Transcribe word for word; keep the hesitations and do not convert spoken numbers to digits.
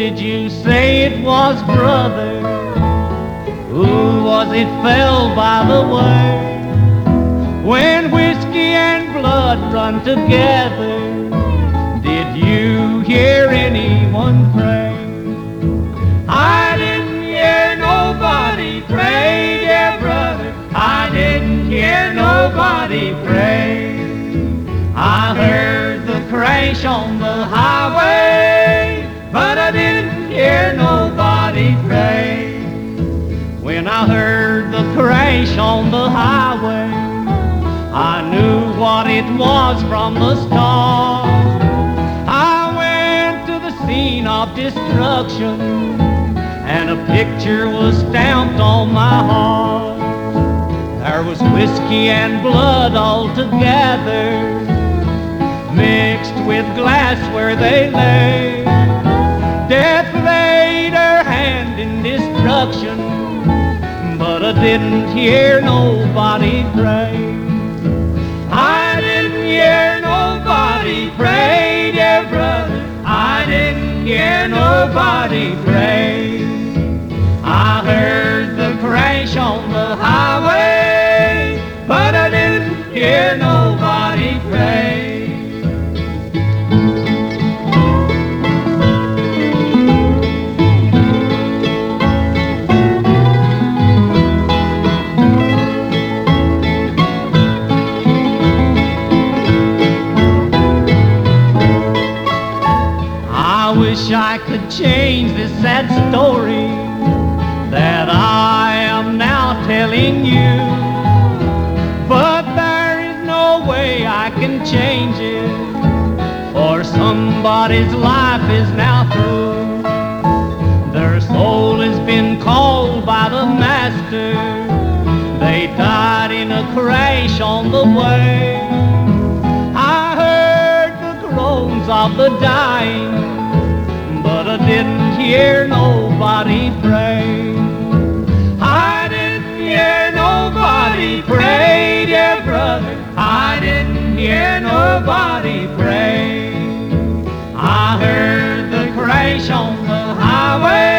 did you say it was, brother? Who was it fell by the way? When whiskey and blood run together, did you hear anyone pray? I didn't hear nobody pray, dear brother. I didn't hear nobody pray. I heard the crash on the highway, but I didn't hear nobody pray. When I heard the crash on the highway, I knew what it was from the start. I went to the scene of destruction, and a picture was stamped on my heart. There was whiskey and blood all together, mixed with glass where they lay. Death laid her hand in destruction, but I didn't hear nobody pray. I didn't hear nobody pray, dear brother. I didn't hear nobody pray. I heard the crash on the highway, but I didn't hear nobody pray. I wish I could change this sad story that I am now telling you, but there is no way I can change it, for somebody's life is now through. Their soul has been called by the Master. They died in a crash on the way. I heard the groans of the dying, but I didn't hear nobody pray. I didn't hear nobody pray, dear brother. I didn't hear nobody pray. I heard the crash on the highway,